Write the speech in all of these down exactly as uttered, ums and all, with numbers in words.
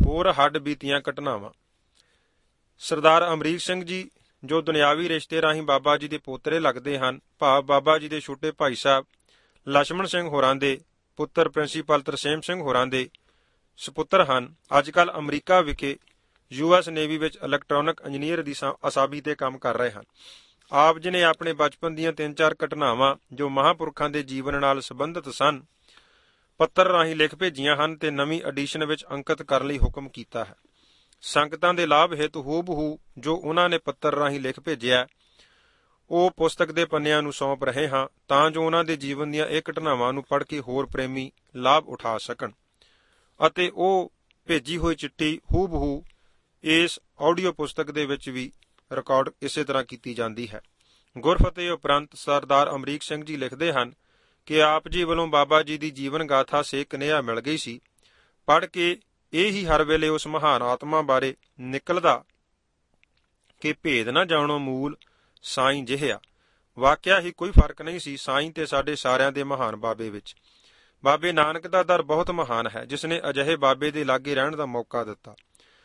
ਹੋਰ ਹੱਡ ਬੀਤੀਆਂ ਘਟਨਾਵਾਂ। ਸਰਦਾਰ ਅਮਰੀਕ ਸਿੰਘ ਜੀ ਜੋ ਦੁਨਿਆਵੀ ਰਿਸ਼ਤੇ ਰਾਹੀਂ ਬਾਬਾ ਜੀ ਦੇ ਪੋਤਰੇ ਲੱਗਦੇ ਹਨ, ਭਾਵ ਬਾਬਾ ਜੀ ਦੇ ਛੋਟੇ ਭਾਈ ਸਾਹਿਬ ਲਛਮਣ ਸਿੰਘ ਹੋਰਾਂ ਦੇ ਪੁੱਤਰ ਪ੍ਰਿੰਸੀਪਲ ਤਰਸੇਮ ਸਿੰਘ ਹੋਰਾਂ ਦੇ ਸਪੁੱਤਰ ਹਨ, ਅੱਜ ਕੱਲ੍ਹ ਅਮਰੀਕਾ ਵਿਖੇ ਯੂ ਐਸ ਨੇਵੀ ਵਿੱਚ ਇਲੈਕਟ੍ਰੋਨਿਕ ਇੰਜੀਨੀਅਰ ਦੀ ਅਸਾਮੀ ਤੇ ਕੰਮ ਕਰ ਰਹੇ ਹਨ। ਆਪ ਜੀ ਨੇ ਆਪਣੇ ਬਚਪਨ ਦੀਆਂ ਤਿੰਨ ਚਾਰ ਘਟਨਾਵਾਂ ਜੋ ਮਹਾਂਪੁਰਖਾਂ ਦੇ ਜੀਵਨ ਨਾਲ ਸੰਬੰਧਿਤ ਸਨ ਪੱਤਰ ਰਾਹੀਂ ਲਿਖ ਭੇਜੀਆਂ ਹਨ ਤੇ ਨਵੀਂ ਐਡੀਸ਼ਨ ਵਿੱਚ ਅੰਕਿਤ ਕਰਨ ਲਈ ਹੁਕਮ ਕੀਤਾ ਹੈ। ਸੰਗਤਾਂ ਦੇ ਲਾਭ ਹਿੱਤ ਹੂਬਹੂ ਜੋ ਉਹਨਾਂ ਨੇ ਪੱਤਰ ਰਾਹੀਂ ਲਿਖ ਭੇਜਿਆ ਉਹ ਪੁਸਤਕ ਦੇ ਪੰਨਿਆਂ ਨੂੰ ਸੌਂਪ ਰਹੇ ਹਾਂ ਤਾਂ ਜੋ ਉਹਨਾਂ ਦੇ ਜੀਵਨ ਦੀਆਂ ਇਹ ਘਟਨਾਵਾਂ ਨੂੰ ਪੜ੍ਹ ਕੇ ਹੋਰ ਪ੍ਰੇਮੀ ਲਾਭ ਉਠਾ ਸਕਣ ਅਤੇ ਉਹ ਭੇਜੀ ਹੋਈ ਚਿੱਠੀ ਹੂਬਹੂ ਇਸ ਆਡੀਓ ਪੁਸਤਕ ਦੇ ਵਿੱਚ ਵੀ ਰਿਕਾਰਡ ਇਸੇ ਤਰ੍ਹਾਂ ਕੀਤੀ ਜਾਂਦੀ ਹੈ। ਗੁਰਫਤਿਹ ਉਪਰੰਤ ਸਰਦਾਰ ਅਮਰੀਕ ਸਿੰਘ ਜੀ ਲਿਖਦੇ ਹਨ ਕਿ ਆਪ ਜੀ ਵੱਲੋਂ ਬਾਬਾ ਜੀ ਦੀ ਜੀਵਨ ਗਾਥਾ ਸੇਕ ਨੇਹਾ ਮਿਲ ਗਈ ਸੀ। ਪੜ੍ਹ ਕੇ ਇਹ ਹੀ ਹਰ ਵੇਲੇ ਉਸ ਮਹਾਨ ਆਤਮਾ ਬਾਰੇ ਨਿਕਲਦਾ ਕਿ ਭੇਦ ਨਾ ਜਾਣੋ ਮੂਲ ਸਾਈਂ ਜਿਹਿਆ। ਵਾਕਿਆ ਹੀ ਕੋਈ ਫਰਕ ਨਹੀਂ ਸੀ ਸਾਈਂ ਤੇ ਸਾਡੇ ਸਾਰਿਆਂ ਦੇ ਮਹਾਨ ਬਾਬੇ ਵਿੱਚ। ਬਾਬੇ ਨਾਨਕ ਦਾ ਦਰ ਬਹੁਤ ਮਹਾਨ ਹੈ ਜਿਸ ਨੇ ਅਜਿਹੇ ਬਾਬੇ ਦੇ ਲਾਗੇ ਰਹਿਣ ਦਾ ਮੌਕਾ ਦਿੱਤਾ।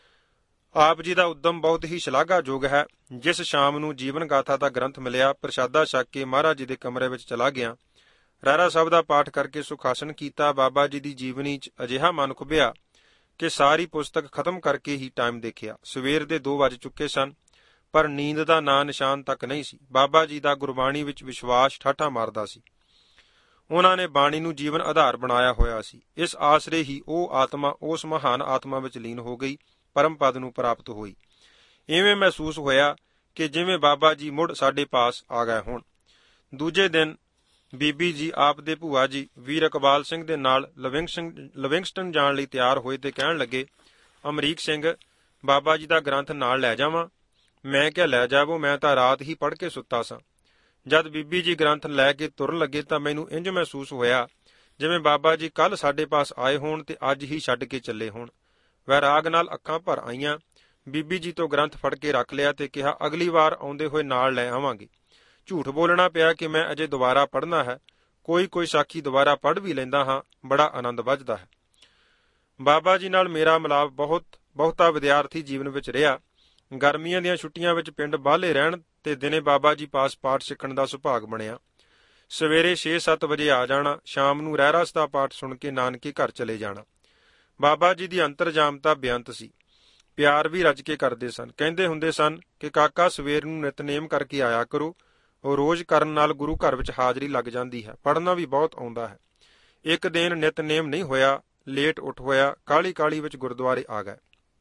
ਆਪ ਜੀ ਦਾ ਉਦਮ ਬਹੁਤ ਹੀ ਸ਼ਲਾਘਾਯੋਗ ਹੈ। ਜਿਸ ਸ਼ਾਮ ਨੂੰ ਜੀਵਨ ਗਾਥਾ ਦਾ ਗ੍ਰੰਥ ਮਿਲਿਆ, ਪ੍ਰਸ਼ਾਦਾ ਛਕ ਕੇ ਮਹਾਰਾਜ ਜੀ ਦੇ ਕਮਰੇ ਵਿੱਚ ਚਲਾ ਗਿਆ, ਰਹਿਰਾ ਸਾਹਿਬ ਦਾ ਪਾਠ ਕਰਕੇ ਸੁਖਾਸਨ ਕੀਤਾ। ਬਾਬਾ ਜੀ ਦੀ ਜੀਵਨੀ 'ਚ ਅਜਿਹਾ ਮਨ ਖੁੱਭਿਆ ਕਿ ਸਾਰੀ ਪੁਸਤਕ ਖਤਮ ਕਰਕੇ ਹੀ ਟਾਈਮ ਦੇਖਿਆ। ਸਵੇਰ ਦੇ ਦੋ ਵੱਜ ਚੁੱਕੇ ਸਨ ਪਰ ਨੀਂਦ ਦਾ ਨਾਂ ਨਿਸ਼ਾਨ ਤੱਕ ਨਹੀਂ ਸੀ। ਬਾਬਾ ਜੀ ਦਾ ਗੁਰਬਾਣੀ ਵਿੱਚ ਵਿਸ਼ਵਾਸ ਠਾਠਾ ਮਾਰਦਾ ਸੀ। ਉਹਨਾਂ ਨੇ ਬਾਣੀ ਨੂੰ ਜੀਵਨ ਆਧਾਰ ਬਣਾਇਆ ਹੋਇਆ ਸੀ। ਇਸ ਆਸਰੇ ਹੀ ਉਹ ਆਤਮਾ ਉਸ ਮਹਾਨ ਆਤਮਾ ਵਿੱਚ ਲੀਨ ਹੋ ਗਈ, ਪਰਮ ਪਦ ਨੂੰ ਪ੍ਰਾਪਤ ਹੋਈ। ਇਵੇਂ ਮਹਿਸੂਸ ਹੋਇਆ ਕਿ ਜਿਵੇਂ ਬਾਬਾ ਜੀ ਮੁੜ ਸਾਡੇ ਪਾਸ ਆ ਗਏ ਹੋਣ। ਦੂਜੇ ਦਿਨ ਬੀਬੀ ਜੀ ਆਪ ਦੇ ਭੂਆ ਜੀ ਵੀਰ ਇਕਬਾਲ ਸਿੰਘ ਦੇ ਨਾਲ ਲਿਵਿੰਗਸਟਨ ਜਾਣ ਲਈ ਤਿਆਰ ਹੋਏ ਤੇ ਕਹਿਣ ਲੱਗੇ, ਅਮਰੀਕ ਸਿੰਘ ਬਾਬਾ ਜੀ ਦਾ ਗ੍ਰੰਥ ਨਾਲ ਲੈ ਜਾਵਾਂ? ਮੈਂ ਕਿਹਾ ਲੈ ਜਾਵੋ, ਮੈਂ ਤਾਂ ਰਾਤ ਹੀ ਪੜ੍ਹ ਕੇ ਸੁੱਤਾ ਸਾਂ। ਜਦ ਬੀਬੀ ਜੀ ਗ੍ਰੰਥ ਲੈ ਕੇ ਤੁਰਨ ਲੱਗੇ ਤਾਂ ਮੈਨੂੰ ਇੰਝ ਮਹਿਸੂਸ ਹੋਇਆ ਜਿਵੇਂ ਬਾਬਾ ਜੀ ਕੱਲ੍ਹ ਸਾਡੇ ਪਾਸ ਆਏ ਹੋਣ ਤੇ ਅੱਜ ਹੀ ਛੱਡ ਕੇ ਚੱਲੇ ਹੋਣ। ਵੈਰਾਗ ਨਾਲ ਅੱਖਾਂ ਭਰ ਆਈਆਂ। ਬੀਬੀ ਜੀ ਤੋਂ ਗ੍ਰੰਥ ਫੜ ਕੇ ਰੱਖ ਲਿਆ ਤੇ ਕਿਹਾ ਅਗਲੀ ਵਾਰ ਆਉਂਦੇ ਹੋਏ ਨਾਲ ਲੈ ਆਵਾਂਗੇ। ਝੂਠ ਬੋਲਣਾ ਪਿਆ ਕਿ ਮੈਂ ਅਜੇ ਦੁਬਾਰਾ ਪੜ੍ਹਨਾ ਹੈ। ਕੋਈ ਕੋਈ ਸਾਖੀ ਦੁਬਾਰਾ ਪੜ੍ਹ ਵੀ ਲੈਂਦਾ ਹਾਂ, ਬੜਾ ਆਨੰਦ ਵੱਜਦਾ ਹੈ। ਬਾਬਾ ਜੀ ਨਾਲ ਮੇਰਾ ਮਿਲਾਪ ਬਹੁਤ ਬਹੁਤਾ ਵਿਦਿਆਰਥੀ ਜੀਵਨ ਵਿੱਚ ਰਿਹਾ। ਗਰਮੀਆਂ ਦੀਆਂ ਛੁੱਟੀਆਂ ਵਿੱਚ ਪਿੰਡ ਬਾਹਲੇ ਰਹਿਣ ਤੇ ਦਿਨੇ ਬਾਬਾ ਜੀ ਪਾਸ ਪਾਠ ਸਿੱਖਣ ਦਾ ਸੁਭਾਗ ਬਣਿਆ। ਸਵੇਰੇ ਛੇ ਸੱਤ ਵਜੇ ਆ ਜਾਣਾ, ਸ਼ਾਮ ਨੂੰ ਰਹਿਰਾਸ ਦਾ ਪਾਠ ਸੁਣ ਕੇ ਨਾਨਕੇ ਘਰ ਚਲੇ ਜਾਣਾ। ਬਾਬਾ ਜੀ ਦੀ ਅੰਤਰਜਾਮਤਾ ਬੇਅੰਤ ਸੀ। ਪਿਆਰ ਵੀ ਰੱਜ ਕੇ ਕਰਦੇ ਸਨ। ਕਹਿੰਦੇ ਹੁੰਦੇ ਸਨ ਕਿ ਕਾਕਾ ਸਵੇਰ ਨੂੰ ਨਿਤਨੇਮ ਕਰਕੇ ਆਇਆ ਕਰੋ, ਉਹ ਰੋਜ਼ ਕਰਨ ਨਾਲ ਗੁਰੂ ਘਰ ਵਿੱਚ ਹਾਜ਼ਰੀ ਲੱਗ ਜਾਂਦੀ ਹੈ, ਪੜ੍ਹਨਾ ਵੀ ਬਹੁਤ ਆਉਂਦਾ ਹੈ। ਇੱਕ ਦਿਨ ਨਿਤਨੇਮ ਨਹੀਂ ਹੋਇਆ, ਲੇਟ ਉੱਠ ਹੋਇਆ, ਕਾਹਲੀ ਕਾਹਲੀ ਵਿੱਚ ਗੁਰਦੁਆਰੇ ਆ ਗਏ।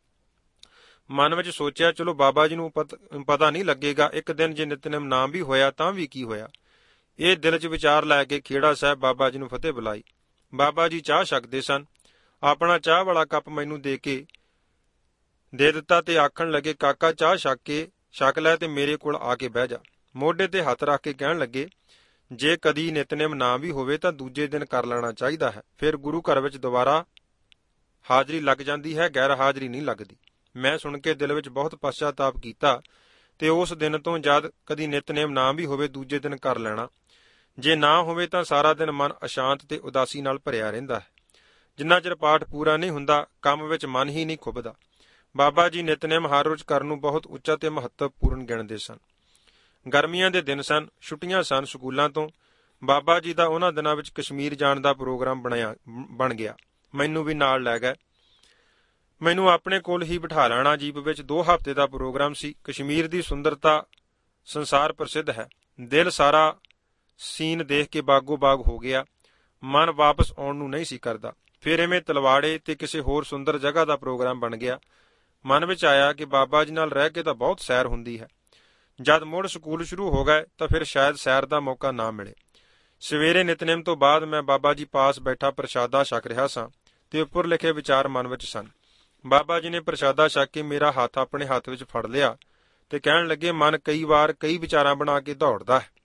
ਮਨ ਵਿੱਚ ਸੋਚਿਆ ਚਲੋ ਬਾਬਾ ਜੀ ਨੂੰ ਪਤਾ ਨਹੀਂ ਲੱਗੇਗਾ, ਇੱਕ ਦਿਨ ਜੇ ਨਿਤਨੇਮ ਨਾ ਵੀ ਹੋਇਆ ਤਾਂ ਵੀ ਕੀ ਹੋਇਆ। ਇਹ ਦਿਲ 'ਚ ਵਿਚਾਰ ਲੈ ਕੇ ਖੇੜਾ ਸਾਹਿਬ ਬਾਬਾ ਜੀ ਨੂੰ ਫਤਿਹ ਬੁਲਾਈ। ਬਾਬਾ ਜੀ ਚਾਹ ਛਕਦੇ ਸਨ। ਆਪਣਾ ਚਾਹ ਵਾਲਾ ਕੱਪ ਮੈਨੂੰ ਦੇ ਕੇ ਦੇ ਦਿੱਤਾ ਤੇ ਆਖਣ ਲੱਗੇ, ਕਾਕਾ ਚਾਹ ਛਕ ਕੇ ਛਕ ਲੈ ਤੇ ਮੇਰੇ ਕੋਲ ਆ ਕੇ ਬਹਿ ਜਾ। ਮੋਢੇ ਤੇ ਹੱਥ ਰੱਖ ਕੇ ਕਹਿਣ ਲੱਗੇ, ਜੇ ਕਦੀ ਨਿਤਨੇਮ ਨਾ ਵੀ ਹੋਵੇ ਤਾਂ ਦੂਜੇ ਦਿਨ ਕਰ ਲੈਣਾ ਚਾਹੀਦਾ ਹੈ, ਫਿਰ ਗੁਰੂ ਘਰ ਵਿੱਚ ਦੁਬਾਰਾ ਹਾਜ਼ਰੀ ਲੱਗ ਜਾਂਦੀ ਹੈ, ਗੈਰ ਹਾਜ਼ਰੀ ਨਹੀਂ ਲੱਗਦੀ। ਮੈਂ ਸੁਣ ਕੇ ਦਿਲ ਵਿੱਚ ਬਹੁਤ ਪਛਤਾਤਾਪ ਕੀਤਾ ਤੇ ਉਸ ਦਿਨ ਤੋਂ ਜਦ ਕਦੀ ਨਿਤਨੇਮ ਨਾ ਵੀ ਹੋਵੇ ਦੂਜੇ ਦਿਨ ਕਰ ਲੈਣਾ। ਜੇ ਨਾ ਹੋਵੇ ਤਾਂ ਸਾਰਾ ਦਿਨ ਮਨ ਅਸ਼ਾਂਤ ਤੇ ਉਦਾਸੀ ਨਾਲ ਭਰਿਆ ਰਹਿੰਦਾ ਹੈ। ਜਿੰਨਾ ਚਿਰ ਪਾਠ ਪੂਰਾ ਨਹੀਂ ਹੁੰਦਾ ਕੰਮ ਵਿੱਚ ਮਨ ਹੀ ਨਹੀਂ ਖੁੱਭਦਾ। ਬਾਬਾ ਜੀ ਨਿਤਨੇਮ ਹਰ ਰੋਜ਼ ਕਰਨ ਨੂੰ ਬਹੁਤ ਉੱਚਾ ਤੇ ਮਹੱਤਵਪੂਰਨ ਗਿਣਦੇ ਸਨ। ਗਰਮੀਆਂ ਦੇ ਦਿਨ ਸਨ, ਛੁੱਟੀਆਂ ਸਨ ਸਕੂਲਾਂ ਤੋਂ। ਬਾਬਾ ਜੀ ਦਾ ਉਹਨਾਂ ਦਿਨਾਂ ਵਿੱਚ ਕਸ਼ਮੀਰ ਜਾਣ ਦਾ ਪ੍ਰੋਗਰਾਮ ਬਣਿਆ ਬਣ ਗਿਆ। ਮੈਨੂੰ ਵੀ ਨਾਲ ਲੈ ਗਏ। ਮੈਨੂੰ ਆਪਣੇ ਕੋਲ ਹੀ ਬਿਠਾ ਲੈਣਾ। ਜੀਪ ਵਿੱਚ ਦੋ ਹਫ਼ਤੇ ਦਾ ਪ੍ਰੋਗਰਾਮ ਸੀ। ਕਸ਼ਮੀਰ ਦੀ ਸੁੰਦਰਤਾ ਸੰਸਾਰ ਪ੍ਰਸਿੱਧ ਹੈ। ਦਿਲ ਸਾਰਾ ਸੀਨ ਦੇਖ ਕੇ ਬਾਗੋ ਬਾਗ ਹੋ ਗਿਆ। ਮਨ ਵਾਪਸ ਆਉਣ ਨੂੰ ਨਹੀਂ ਸੀ ਕਰਦਾ। ਫਿਰ ਐਵੇਂ ਤਲਵਾੜੇ ਤੇ ਕਿਸੇ ਹੋਰ ਸੁੰਦਰ ਜਗ੍ਹਾ ਦਾ ਪ੍ਰੋਗਰਾਮ ਬਣ ਗਿਆ। ਮਨ ਵਿੱਚ ਆਇਆ ਕਿ ਬਾਬਾ ਜੀ ਨਾਲ ਰਹਿ ਕੇ ਤਾਂ ਬਹੁਤ ਸੈਰ ਹੁੰਦੀ ਹੈ। ਜਦ ਮੁੜ ਸਕੂਲ ਸ਼ੁਰੂ ਹੋ ਗਏ ਤਾਂ ਫਿਰ ਸ਼ਾਇਦ ਸੈਰ ਦਾ ਮੌਕਾ ਨਾ ਮਿਲੇ। ਸਵੇਰੇ ਨਿਤਨੇਮ ਤੋਂ ਬਾਅਦ ਮੈਂ ਬਾਬਾ ਜੀ ਪਾਸ ਬੈਠਾ ਪ੍ਰਸ਼ਾਦਾ ਛਕ ਰਿਹਾ ਸਾਂ ਤੇ ਉੱਪਰ ਲਿਖੇ ਵਿਚਾਰ ਮਨ ਵਿੱਚ ਸਨ। ਬਾਬਾ ਜੀ ਨੇ ਪ੍ਰਸ਼ਾਦਾ ਛਕ ਕੇ ਮੇਰਾ ਹੱਥ ਆਪਣੇ ਹੱਥ ਵਿੱਚ ਫੜ ਲਿਆ ਤੇ ਕਹਿਣ ਲੱਗੇ, ਮਨ ਕਈ ਵਾਰ ਕਈ ਵਿਚਾਰਾਂ ਬਣਾ ਕੇ ਦੌੜਦਾ ਹੈ।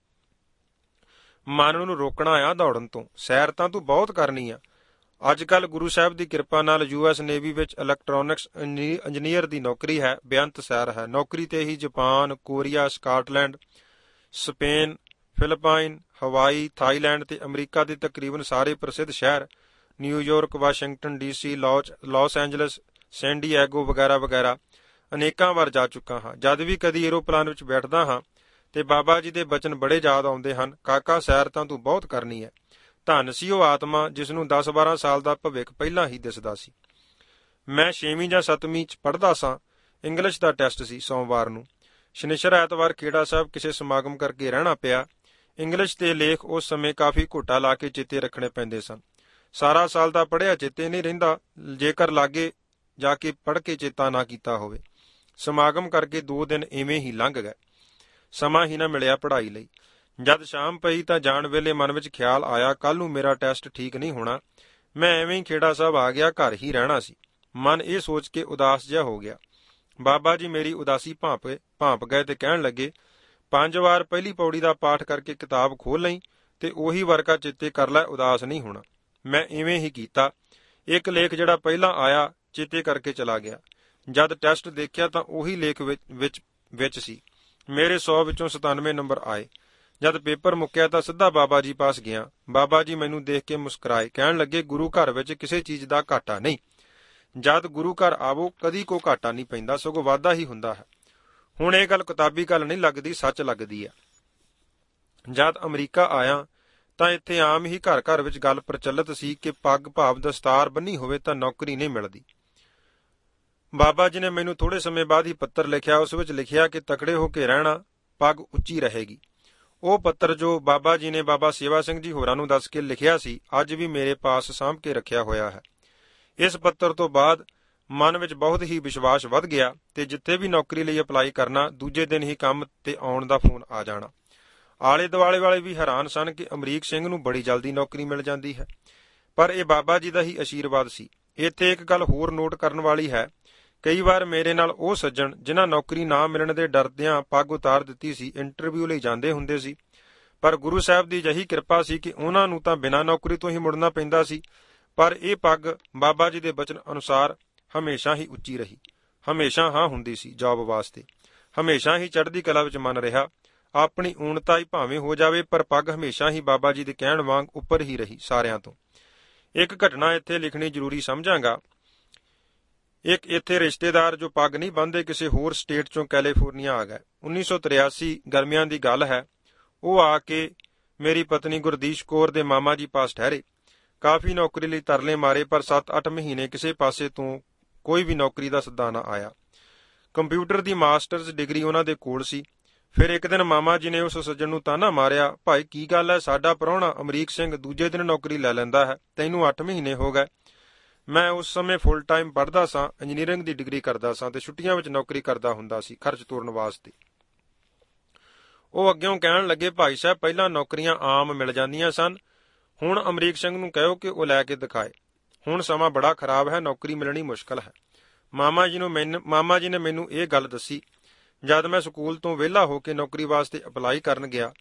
ਮਨ ਨੂੰ ਰੋਕਣਾ ਆ ਦੌੜਨ ਤੋਂ। ਸੈਰ ਤਾਂ ਤੂੰ ਬਹੁਤ ਕਰਨੀ ਆ। ਅੱਜ ਕੱਲ੍ਹ ਗੁਰੂ ਸਾਹਿਬ ਦੀ ਕਿਰਪਾ ਨਾਲ ਯੂ ਐਸ ਨੇਵੀ ਵਿੱਚ ਇਲੈਕਟ੍ਰੋਨਿਕਸ ਇੰਜੀਨੀਅਰ ਦੀ ਨੌਕਰੀ ਹੈ। ਬੇਅੰਤ ਸੈਰ ਹੈ। ਨੌਕਰੀ ਤੇ ਹੀ Japan, Korea, Scotland, Spain, Philippine, Hawaii, Thailand ਤੇ ਅਮਰੀਕਾ ਦੇ ਤਕਰੀਬਨ ਸਾਰੇ ਪ੍ਰਸਿੱਧ ਸ਼ਹਿਰ New York, Washington D C, Los Angeles, San Diego ਵਗੈਰਾ ਵਗੈਰਾ ਅਨੇਕਾਂ ਵਾਰ ਜਾ ਚੁੱਕਾ ਹਾਂ। ਜਦ ਵੀ ਕਦੀ ਏਰੋਪਲਾਨ ਵਿੱਚ ਬੈਠਦਾ ਹਾਂ ਤੇ ਬਾਬਾ ਜੀ ਦੇ ਬਚਨ ਬੜੇ ਯਾਦ ਆਉਂਦੇ ਹਨ। ਕਾਕਾ, ਸੈਰ ਤਾਂ ਤੂੰ ਬਹੁਤ ਕਰਨੀ ਹੈ। ਧੰਨ ਸੀ ਉਹ ਆਤਮਾ ਜਿਸ ਨੂੰ ਦਸ ਬਾਰਾਂ ਸਾਲ ਦਾ ਭਵਿੱਖ ਪਹਿਲਾਂ ਹੀ ਦਿਸਦਾ ਸੀ। ਮੈਂ ਛੇਵੀਂ ਜਾਂ ਸੱਤਵੀਂ ਚ ਪੜ੍ਹਦਾ ਸਾਂ। ਇੰਗਲਿਸ਼ ਦਾ ਟੈਸਟ ਸੀ ਸੋਮਵਾਰ ਨੂੰ। ਸ਼ਨੀਚਰ ਐਤਵਾਰ ਖੇੜਾ ਸਾਹਿਬ ਕਿਸੇ ਸਮਾਗਮ ਕਰਕੇ ਰਹਿਣਾ ਪਿਆ। ਇੰਗਲਿਸ਼ ਦੇ ਲੇਖ ਉਸ ਸਮੇਂ ਕਾਫੀ ਘੋਟਾ ਲਾ ਕੇ ਚੇਤੇ ਰੱਖਣੇ ਪੈਂਦੇ ਸਨ। ਸਾਰਾ ਸਾਲ ਦਾ ਪੜ੍ਹਿਆ ਚੇਤੇ ਨਹੀਂ ਰਹਿੰਦਾ ਜੇਕਰ ਲਾਗੇ ਜਾ ਕੇ ਪੜ੍ਹ ਕੇ ਚੇਤਾ ਨਾ ਕੀਤਾ ਹੋਵੇ। ਸਮਾਗਮ ਕਰਕੇ ਦੋ ਦਿਨ ਇਵੇਂ ਹੀ ਲੰਘ ਗਏ। ਸਮਾਂ ਹੀ ਨਾ ਮਿਲਿਆ ਪੜ੍ਹਾਈ ਲਈ। ਜਦ ਸ਼ਾਮ ਪਈ ਤਾਂ ਜਾਣ ਵੇਲੇ ਮਨ ਵਿੱਚ ਖਿਆਲ ਆਇਆ, ਕੱਲ ਨੂੰ ਮੇਰਾ ਟੈਸਟ ਠੀਕ ਨਹੀਂ ਹੋਣਾ। ਮੈਂ ਐਵੇਂ ਹੀ ਖੇੜਾ ਸਾਹਿਬ ਆ ਗਿਆ, ਘਰ ਹੀ ਰਹਿਣਾ ਸੀ। ਮਨ ਇਹ ਸੋਚ ਕੇ ਉਦਾਸ ਜਿਹਾ ਹੋ ਗਿਆ। ਬਾਬਾ ਜੀ ਮੇਰੀ ਉਦਾਸੀ ਭਾਂਪੇ ਭਾਂਪ ਗਏ ਤੇ ਕਹਿਣ ਲੱਗੇ, ਪੰਜ ਵਾਰ ਪਹਿਲੀ ਪੌੜੀ ਦਾ ਪਾਠ ਕਰਕੇ ਕਿਤਾਬ ਖੋਲ ਲਈ ਤੇ ਉਹੀ ਵਰਕਾ ਚੇਤੇ ਕਰ ਲੈ, ਉਦਾਸ ਨਹੀਂ ਹੋਣਾ। ਮੈਂ ਇਵੇਂ ਹੀ ਕੀਤਾ। ਇੱਕ ਲੇਖ ਜਿਹੜਾ ਪਹਿਲਾਂ ਆਇਆ ਚੇਤੇ ਕਰਕੇ ਚਲਾ ਗਿਆ। ਜਦ ਟੈਸਟ ਦੇਖਿਆ ਤਾਂ ਉਹੀ ਲੇਖ ਵਿੱਚ ਵਿੱਚ ਸੀ। ਮੇਰੇ ਸੌ ਵਿੱਚੋਂ ਸਤਾਨਵੇਂ ਨੰਬਰ ਆਏ। ਜਦ ਪੇਪਰ ਮੁੱਕਿਆ ਤਾਂ ਸਿੱਧਾ ਬਾਬਾ ਜੀ ਪਾਸ ਗਿਆ। ਬਾਬਾ ਜੀ ਮੈਨੂੰ ਦੇਖ ਕੇ ਮੁਸਕਰਾਏ, ਕਹਿਣ ਲੱਗੇ, ਗੁਰੂ ਘਰ ਵਿੱਚ ਕਿਸੇ ਚੀਜ਼ ਦਾ ਘਾਟਾ ਨਹੀਂ। ਜਦ ਗੁਰੂ ਘਰ ਆਵੋ ਕਦੀ ਕੋ ਘਾਟਾ ਨਹੀਂ ਪੈਂਦਾ, ਸਗੋਂ ਵਾਧਾ ਹੀ ਹੁੰਦਾ ਹੈ। ਹੁਣ ਇਹ ਗੱਲ ਕਿਤਾਬੀ ਗੱਲ ਨਹੀਂ ਲੱਗਦੀ, ਸੱਚ ਲੱਗਦੀ ਹੈ। ਜਦ ਅਮਰੀਕਾ ਆਇਆ ਤਾਂ ਇੱਥੇ ਆਮ ਹੀ ਘਰ ਘਰ ਵਿੱਚ ਗੱਲ ਪ੍ਰਚਲਿਤ ਸੀ ਕਿ ਪੱਗ ਭਾਵ ਦਸਤਾਰ ਬੰਨੀ ਹੋਵੇ ਤਾਂ ਨੌਕਰੀ ਨਹੀਂ ਮਿਲਦੀ। ਬਾਬਾ ਜੀ ਨੇ ਮੈਨੂੰ ਥੋੜੇ ਸਮੇਂ ਬਾਅਦ ਹੀ ਪੱਤਰ ਲਿਖਿਆ। ਉਸ ਵਿੱਚ ਲਿਖਿਆ ਕਿ ਤਕੜੇ ਹੋ ਕੇ ਰਹਿਣਾ, ਪੱਗ ਉੱਚੀ ਰਹੇਗੀ। ਉਹ ਪੱਤਰ ਜੋ ਬਾਬਾ ਜੀ ਨੇ ਬਾਬਾ ਸੇਵਾ ਸਿੰਘ ਜੀ ਹੋਰਾਂ ਨੂੰ ਦੱਸ ਕੇ ਲਿਖਿਆ ਸੀ, ਅੱਜ ਵੀ ਮੇਰੇ ਪਾਸ ਸਾਂਭ ਕੇ ਰੱਖਿਆ ਹੋਇਆ ਹੈ। ਇਸ ਪੱਤਰ ਤੋਂ ਬਾਅਦ ਮਨ ਵਿੱਚ ਬਹੁਤ ਹੀ ਵਿਸ਼ਵਾਸ ਵੱਧ ਗਿਆ ਤੇ ਜਿੱਥੇ ਵੀ ਨੌਕਰੀ ਲਈ ਅਪਲਾਈ ਕਰਨਾ, ਦੂਜੇ ਦਿਨ ਹੀ ਕੰਮ ਤੇ ਆਉਣ ਦਾ ਫੋਨ ਆ ਜਾਣਾ। ਆਲੇ ਦੁਆਲੇ ਵਾਲੇ ਵੀ ਹੈਰਾਨ ਸਨ ਕਿ ਅਮਰੀਕ ਸਿੰਘ ਨੂੰ ਬੜੀ ਜਲਦੀ ਨੌਕਰੀ ਮਿਲ ਜਾਂਦੀ ਹੈ, ਪਰ ਇਹ ਬਾਬਾ ਜੀ ਦਾ ਹੀ ਅਸ਼ੀਰਵਾਦ ਸੀ। ਇੱਥੇ ਇੱਕ ਗੱਲ ਹੋਰ ਨੋਟ ਕਰਨ ਵਾਲੀ ਹੈ। ਕਈ ਵਾਰ ਮੇਰੇ ਨਾਲ ਉਹ ਸੱਜਣ ਜਿਨ੍ਹਾਂ ਨੌਕਰੀ ਨਾ ਮਿਲਣ ਦੇ ਡਰਦਿਆਂ ਪੱਗ ਉਤਾਰ ਦਿੱਤੀ ਸੀ, ਇੰਟਰਵਿਊ ਲਈ ਜਾਂਦੇ ਹੁੰਦੇ ਸੀ, ਪਰ ਗੁਰੂ ਸਾਹਿਬ ਦੀ ਅਜਿਹੀ ਕਿਰਪਾ ਸੀ ਕਿ ਉਹਨਾਂ ਨੂੰ ਤਾਂ ਬਿਨਾਂ ਨੌਕਰੀ ਤੋਂ ਹੀ ਮੁੜਨਾ ਪੈਂਦਾ ਸੀ। ਪਰ ਇਹ ਪੱਗ ਬਾਬਾ ਜੀ ਦੇ ਬਚਨ ਅਨੁਸਾਰ ਹਮੇਸ਼ਾ ਹੀ ਉੱਚੀ ਰਹੀ। ਹਮੇਸ਼ਾ ਹਾਂ ਹੁੰਦੀ ਸੀ ਜੌਬ ਵਾਸਤੇ। ਹਮੇਸ਼ਾ ਹੀ ਚੜ੍ਹਦੀ ਕਲਾ ਵਿੱਚ ਮਨ ਰਿਹਾ। ਆਪਣੀ ਊਣਤਾ ਹੀ ਭਾਵੇਂ ਹੋ ਜਾਵੇ, ਪਰ ਪੱਗ ਹਮੇਸ਼ਾ ਹੀ ਬਾਬਾ ਜੀ ਦੇ ਕਹਿਣ ਵਾਂਗ ਉੱਪਰ ਹੀ ਰਹੀ ਸਾਰਿਆਂ ਤੋਂ। ਇੱਕ ਘਟਨਾ ਇੱਥੇ ਲਿਖਣੀ ਜ਼ਰੂਰੀ ਸਮਝਾਂਗਾ। ਇੱਕ ਇੱਥੇ ਰਿਸ਼ਤੇਦਾਰ ਜੋ ਪੱਗ ਨਹੀਂ ਬੰਨ੍ਹਦੇ ਕਿਸੇ ਹੋਰ ਸਟੇਟ ਚੋਂ ਕੈਲੀਫੋਰਨੀਆ ਆ ਗਏ। ਉੱਨੀ ਸੌ ਤਰਿਆਸੀ ਗਰਮੀਆਂ ਦੀ ਗੱਲ ਹੈ। ਉਹ ਆ ਕੇ ਮੇਰੀ ਪਤਨੀ ਗੁਰਦੀਸ਼ ਕੌਰ ਦੇ ਮਾਮਾ ਜੀ ਪਾਸ ਠਹਿਰੇ। ਕਾਫੀ ਨੌਕਰੀ ਲਈ ਤਰਲੇ ਮਾਰੇ, ਪਰ ਸੱਤ ਅੱਠ ਮਹੀਨੇ ਕਿਸੇ ਪਾਸੇ ਤੋਂ ਕੋਈ ਵੀ ਨੌਕਰੀ ਦਾ ਸੱਦਾ ਨਾ ਆਇਆ। ਕੰਪਿਊਟਰ ਦੀ ਮਾਸਟਰਜ਼ ਡਿਗਰੀ ਉਹਨਾਂ ਦੇ ਕੋਲ ਸੀ। ਫਿਰ ਇੱਕ ਦਿਨ ਮਾਮਾ ਜੀ ਨੇ ਉਸ ਸੱਜਣ ਨੂੰ ਤਾਨਾ ਮਾਰਿਆ, ਭਾਈ ਕੀ ਗੱਲ ਹੈ, ਸਾਡਾ ਪ੍ਰਾਹੁਣਾ ਅਮਰੀਕ ਸਿੰਘ ਦੂਜੇ ਦਿਨ ਨੌਕਰੀ ਲੈ ਲੈਂਦਾ ਹੈ, ਤੈਨੂੰ ਅੱਠ ਮਹੀਨੇ ਹੋ ਗਏ। ਮੈਂ ਉਸ ਸਮੇਂ ਫੁੱਲ ਟਾਈਮ ਪੜ੍ਹਦਾ ਸਾਂ, ਇੰਜੀਨੀਅਰਿੰਗ ਦੀ ਡਿਗਰੀ ਕਰਦਾ ਸਾਂ ਤੇ ਛੁੱਟੀਆਂ ਵਿੱਚ ਨੌਕਰੀ ਕਰਦਾ ਹੁੰਦਾ ਸੀ ਖਰਚ ਤੋਰਨ ਵਾਸਤੇ। ਉਹ ਅੱਗਿਓਂ ਕਹਿਣ ਲੱਗੇ, ਭਾਈ ਸਾਹਿਬ ਪਹਿਲਾਂ ਨੌਕਰੀਆਂ ਆਮ ਮਿਲ ਜਾਂਦੀਆਂ ਸਨ, ਹੁਣ ਅਮਰੀਕ ਸਿੰਘ ਨੂੰ ਕਹੋ ਕਿ ਉਹ ਲੈ ਕੇ ਦਿਖਾਏ। ਹੁਣ ਸਮਾਂ ਬੜਾ ਖਰਾਬ ਹੈ, ਨੌਕਰੀ ਮਿਲਣੀ ਮੁਸ਼ਕਲ ਹੈ। ਮਾਮਾ ਜੀ ਨੂੰ ਮੈਨੂੰ ਮਾਮਾ ਜੀ ਨੇ ਮੈਨੂੰ ਇਹ ਗੱਲ ਦੱਸੀ ਜਦ ਮੈਂ ਸਕੂਲ ਤੋਂ ਵਿਹਲਾ ਹੋ ਕੇ ਨੌਕਰੀ ਵਾਸਤੇ ਅਪਲਾਈ ਕਰਨ ਗਿਆ।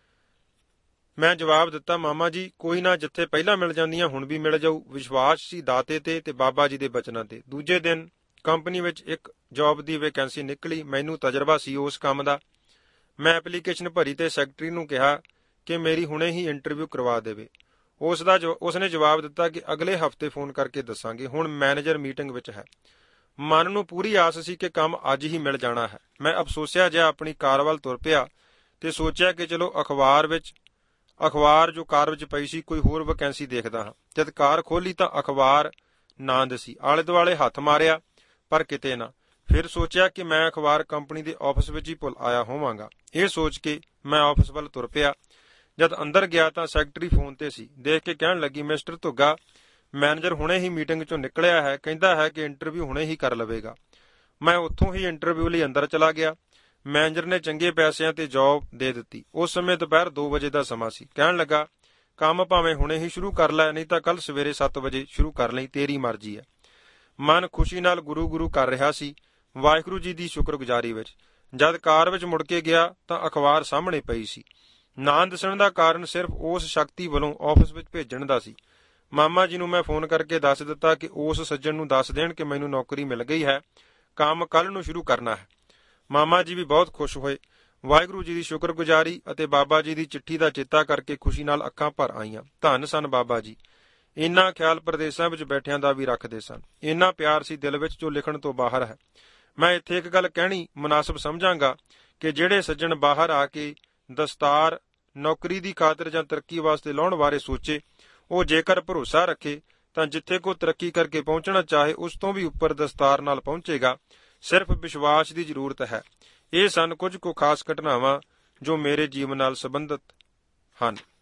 ਮੈਂ ਜਵਾਬ ਦਿੱਤਾ, ਮਾਮਾ ਜੀ ਕੋਈ ਨਾ, ਜਿੱਥੇ ਪਹਿਲਾਂ ਮਿਲ ਜਾਂਦੀਆਂ ਹੁਣ ਵੀ ਮਿਲ ਜਾਊ। ਵਿਸ਼ਵਾਸ ਸੀ ਦਾਤੇ ਤੇ ਤੇ ਬਾਬਾ ਜੀ ਦੇ ਬਚਨਾਂ ਤੇ। ਦੂਜੇ ਦਿਨ ਕੰਪਨੀ ਵਿੱਚ ਇੱਕ ਜੌਬ ਦੀ ਵੈਕੈਂਸੀ ਨਿਕਲੀ। ਮੈਨੂੰ ਤਜਰਬਾ ਸੀ ਉਸ ਕੰਮ ਦਾ। ਮੈਂ ਐਪਲੀਕੇਸ਼ਨ ਭਰੀ ਤੇ ਸੈਕਟਰੀ ਨੂੰ ਕਿਹਾ ਕਿ ਮੇਰੀ ਹੁਣੇ ਹੀ ਇੰਟਰਵਿਊ ਕਰਵਾ ਦੇਵੇ। ਉਸ ਦਾ ਉਸਨੇ ਜਵਾਬ ਦਿੱਤਾ ਕਿ ਅਗਲੇ ਹਫ਼ਤੇ ਫੋਨ ਕਰਕੇ ਦੱਸਾਂਗੇ, ਹੁਣ ਮੈਨੇਜਰ ਮੀਟਿੰਗ ਵਿੱਚ ਹੈ। ਮਨ ਨੂੰ ਪੂਰੀ ਆਸ ਸੀ ਕਿ ਕੰਮ ਅੱਜ ਹੀ ਮਿਲ ਜਾਣਾ ਹੈ। ਮੈਂ ਅਫਸੋਸਿਆ ਜਿਹਾ ਆਪਣੀ ਕਾਰ ਵੱਲ ਤੁਰ ਪਿਆ ਤੇ ਸੋਚਿਆ ਕਿ ਚਲੋ ਅਖਬਾਰ ਵਿੱਚ ਅਖਬਾਰ ਜੋ ਕਾਰ ਵਿੱਚ ਪਈ ਸੀ ਕੋਈ ਹੋਰ ਵੈਕੈਂਸੀ ਦੇਖਦਾ ਹਾਂ। ਜਦ ਕਾਰ ਖੋਲੀ ਤਾਂ ਅਖਬਾਰ ਨਾ ਦਿਸੀ। ਆਲੇ ਦੁਆਲੇ ਹੱਥ ਮਾਰਿਆ ਪਰ ਕਿਤੇ ਨਾ। ਫਿਰ ਸੋਚਿਆ ਕਿ ਮੈਂ ਅਖਬਾਰ ਕੰਪਨੀ ਦੇ ਆਫਿਸ ਵਿੱਚ ਹੀ ਭੁੱਲ ਆਇਆ ਹੋਵਾਂਗਾ। ਇਹ ਸੋਚ ਕੇ ਮੈਂ ਆਫਿਸ ਵੱਲ ਤੁਰ ਪਿਆ। ਜਦ ਅੰਦਰ ਗਿਆ ਤਾਂ ਸੈਕਟਰੀ ਫੋਨ ਤੇ ਸੀ। ਦੇਖ ਕੇ ਕਹਿਣ ਲੱਗੀ, ਮਿਸਟਰ ਧੁੱਗਾ, ਮੈਨੇਜਰ ਹੁਣੇ ਹੀ ਮੀਟਿੰਗ ਚੋਂ ਨਿਕਲਿਆ ਹੈ, ਕਹਿੰਦਾ ਹੈ ਕਿ ਇੰਟਰਵਿਊ ਹੁਣੇ ਹੀ ਕਰ ਲਵੇਗਾ। ਮੈਂ ਉੱਥੋਂ ਹੀ ਇੰਟਰਵਿਊ ਲਈ ਅੰਦਰ ਚਲਾ ਗਿਆ। ਮੈਨੇਜਰ ਨੇ ਚੰਗੇ ਪੈਸਿਆਂ ਤੇ ਜੌਬ ਦੇ ਦਿੱਤੀ। ਉਸ ਸਮੇਂ ਦੁਪਹਿਰ ਦੋ ਵਜੇ ਦਾ ਸਮਾਂ ਸੀ। ਕਹਿਣ ਲੱਗਾ, ਕੰਮ ਭਾਵੇਂ ਹੁਣੇ ਹੀ ਸ਼ੁਰੂ ਕਰ ਲੈ, ਨਹੀਂ ਤਾਂ ਕੱਲ ਸਵੇਰੇ ਸੱਤ ਵਜੇ ਸ਼ੁਰੂ ਕਰ ਲਈ, ਤੇਰੀ ਮਰਜ਼ੀ ਹੈ। ਮਨ ਖੁਸ਼ੀ ਨਾਲ ਗੁਰੂ ਗੁਰੂ ਕਰ ਰਿਹਾ ਸੀ, ਵਾਹਿਗੁਰੂ ਜੀ ਦੀ ਸ਼ੁਕਰਗੁਜ਼ਾਰੀ ਵਿੱਚ। ਜਦ ਕਾਰ ਵਿੱਚ ਮੁੜ ਕੇ ਗਿਆ ਤਾਂ ਅਖਬਾਰ ਸਾਹਮਣੇ ਪਈ ਸੀ। ਨਾ ਦਿਸਣ ਦਾ ਕਾਰਨ ਸਿਰਫ ਉਸ ਸ਼ਕਤੀ ਵੱਲੋਂ ਆਫਿਸ ਵਿੱਚ ਭੇਜਣ ਦਾ ਸੀ। ਮਾਮਾ ਜੀ ਨੂੰ ਮੈਂ ਫੋਨ ਕਰਕੇ ਦੱਸ ਦਿੱਤਾ ਕਿ ਉਸ ਸੱਜਣ ਨੂੰ ਦੱਸ ਦੇਣ ਕਿ ਮੈਨੂੰ ਨੌਕਰੀ ਮਿਲ ਗਈ ਹੈ, ਕੰਮ ਕੱਲ ਨੂੰ ਸ਼ੁਰੂ ਕਰਨਾ ਹੈ। ਮਾਮਾ ਜੀ ਵੀ ਬਹੁਤ ਖੁਸ਼ ਹੋਏ। ਵਾਹਿਗੁਰੂ ਜੀ ਦੀ ਸ਼ੁਕਰਗੁਜ਼ਾਰੀ ਅਤੇ ਬਾਬਾ ਜੀ ਦੀ ਚਿੱਠੀ ਦਾ ਚੇਤਾ ਕਰਕੇ ਖੁਸ਼ੀ ਨਾਲ ਅੱਖਾਂ ਭਰ ਆਈਆਂ। ਧੰਨ ਸਨ ਬਾਬਾ ਜੀ। ਇੰਨਾ ਖਿਆਲ ਪ੍ਰਦੇਸ਼ਾਂ ਵਿੱਚ ਬੈਠਿਆਂ ਦਾ ਵੀ ਰੱਖਦੇ ਸਨ। ਇੰਨਾ ਪਿਆਰ ਸੀ ਦਿਲ ਵਿੱਚ ਜੋ ਲਿਖਣ ਤੋਂ ਬਾਹਰ ਹੈ। ਮੈਂ ਇੱਥੇ ਇੱਕ ਗੱਲ ਕਹਿਣੀ ਮੁਨਾਸਬ ਸਮਝਾਂਗਾ ਕਿ ਜਿਹੜੇ ਸੱਜਣ ਬਾਹਰ ਆ ਕੇ ਦਸਤਾਰ ਨੌਕਰੀ ਦੀ ਖਾਤਰ ਜਾਂ ਤਰੱਕੀ ਵਾਸਤੇ ਲਾਉਣ ਬਾਰੇ ਸੋਚੇ, ਉਹ ਜੇਕਰ ਭਰੋਸਾ ਰੱਖੇ ਤਾਂ ਜਿੱਥੇ ਕੋਈ ਤਰੱਕੀ ਕਰਕੇ ਪਹੁੰਚਣਾ ਚਾਹੇ ਉਸ ਤੋਂ ਵੀ ਉੱਪਰ ਦਸਤਾਰ ਨਾਲ ਪਹੁੰਚੇਗਾ। ਸਿਰਫ ਵਿਸ਼ਵਾਸ ਦੀ ਜ਼ਰੂਰਤ ਹੈ। ਇਹ ਸਨ ਕੁਝ ਕੁ ਖਾਸ ਘਟਨਾਵਾਂ ਜੋ ਮੇਰੇ ਜੀਵਨ ਨਾਲ ਸੰਬੰਧਿਤ ਹਨ।